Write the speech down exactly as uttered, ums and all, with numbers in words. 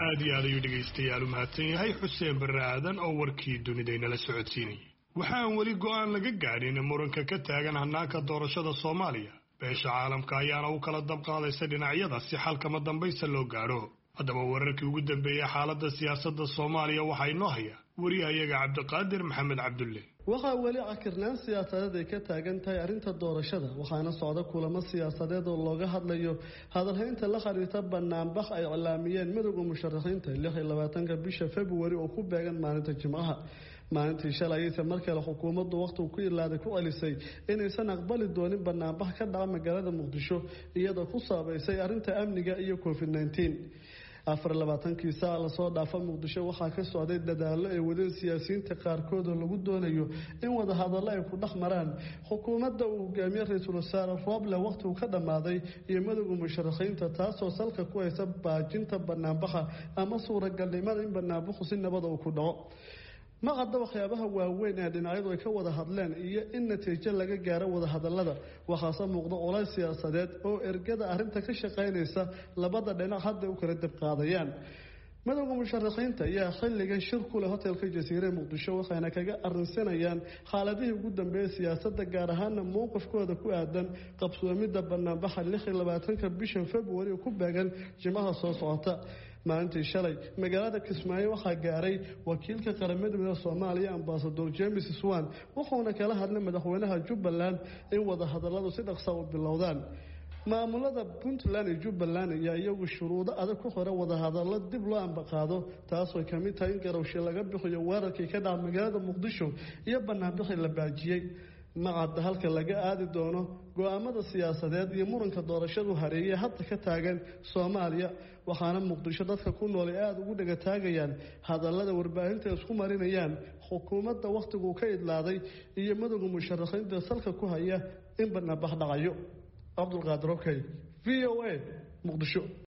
aad iyo aad ayuu dhegaystayaal u mahadsan yahay xuseen barre aadan oo warkii dunidaynala socodsiinayay. waxaan weli go'aan laga gaadhin muranka ka taagan hannaanka doorashada Soomaaliya. beesha caalamka ayaana u kala dabqaadaysa dhinacyada si xalkama dambaysa loo gaadho. haddaba wararkii ugu dambeeyay xaaladda siyaasadda Soomaaliya waxaa inoo haya wariyahayaga Cabdiqaadir Maxamed Cabdulle. waxaa weli cakirnaan siyaasadeed ay ka taagan tahay arrinta doorashada waxaana socda kulamo siyaasadeed oo looga hadlayo hadalhaynta la xiriirta banaanbax ay iclaamiyeen midowga musharaxiinta lix iyo labaatanka bisha February oo ku beegan maalinta Jimcaha. maalintii shalay ayay markale xukuumaddu waqtigu ku ilaaday ku celisay inaysan aqbali doonin banaanbax ka dhaca magaalada Muqdisho iyadoo ku saameysay arrinta amniga iyo covid nineteen. afar iyo labaatankii saac la soo dhaafa Muqdisho waxaa ka socday dadaallo ay wadeen siyaasiyiinta qaarkood oo lagu doonayo in wada hadallo ay ku dhex maraan xukuumadda uu hogaamiye ra'iisul wasaare Roble waqtigu ka dhamaaday iyo midowga musharaxiinta taasoo salka ku haysa baajinta banaanbaxa ama suuragalnimada in banaanbaxu si nabad ah ku dhaco. ma qadda waxyaabaha waaweyn ee dhinacyadu ay ka wada hadleen iyo in natiijo laga gaaro wada hadallada waxaase muuqda culays siyaasadeed oo ergada arrinta ka shaqaynaysa labada dhinac hadda u kala dabqaadayaan. midowga musharaxiinta ayaa xilligan shir ku leh hotelka Jasiire Muqdisho waxayna kaga arrinsanayaan xaaladihii ugu dambeeyay siyaasadda gaar ahaan mowqifkooda ku aadan qabsoomidda banaanbaxa lix iyo labaatanka bisha February oo ku beegan Jimcaha soo socota. maalintii shalay magaalada Kismaayo waxaa gaaray wakiilka qaramada midowga Soomaaliya Ambassador James Swan wuxuuna kala hadlay madaxweynaha Jubbaland in wada hadalladu si dhaqso ah u bilowdaan. maamulada Puntland iyo Jubbaland ayaa iyagu shuruudo adag ku xira wada hadallo dib loo ambaqaado taasoo ka mid tahay in garowshe laga bixiyo weerarkii ka dhacay magaalada Muqdisho iyo banaanbixi la baajiyay. macadda halka laga aadi doono go'aamada siyaasadeed iyo muranka doorashadu hareeyay hadda ka taagan Soomaaliya waxaana Muqdisho dadka ku nool ee aad ugu dhaga taagayaan hadallada warbaahinta isku marinayaan xukuumadda waqtigu ka idlaaday iyo midowga musharaxiinta salka ku haya in banaanbax dhacayo. عبد القادر اوكي في او اي مقدشو.